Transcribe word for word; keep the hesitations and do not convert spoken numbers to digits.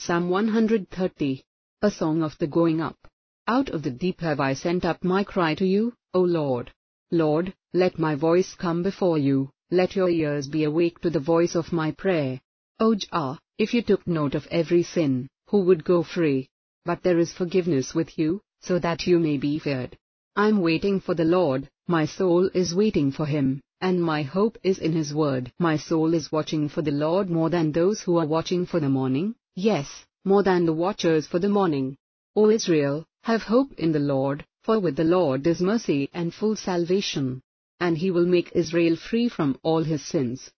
Psalm one hundred thirty. A song of the going up. Out of the deep have I sent up my cry to you, O Lord. Lord, let my voice come before you, let your ears be awake to the voice of my prayer. O Jah, if you took note of every sin, who would go free? But there is forgiveness with you, so that you may be feared. I am waiting for the Lord, my soul is waiting for him, and my hope is in his word. My soul is watching for the Lord more than those who are watching for the morning, yes, more than the watchers for the morning. O Israel, have hope in the Lord, for with the Lord is mercy and full salvation. And he will make Israel free from all his sins.